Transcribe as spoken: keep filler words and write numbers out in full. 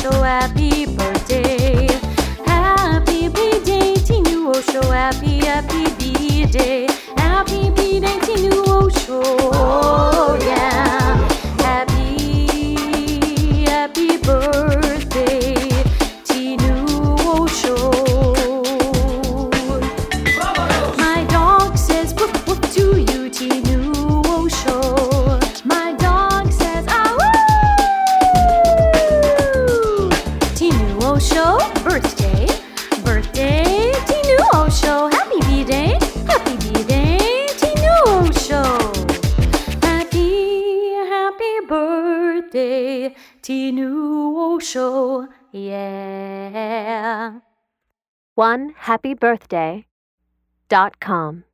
Osho, happy birthday. Happy B-Day, Tinu Osho, happy, happy B-Day. Happy B-Day, Tinu Osho, oh yeah. Happy, happy birthday, Tinu Osho. My dog says woof woof to you, Tinu Osho. My dog says ah woo. Tinu Osho, birthday, birthday, Tinu Osho. Happy B-Day, happy B-Day, Tinu Osho. Happy, happy birthday, Tinu Osho, yeah. one happy birthday dot com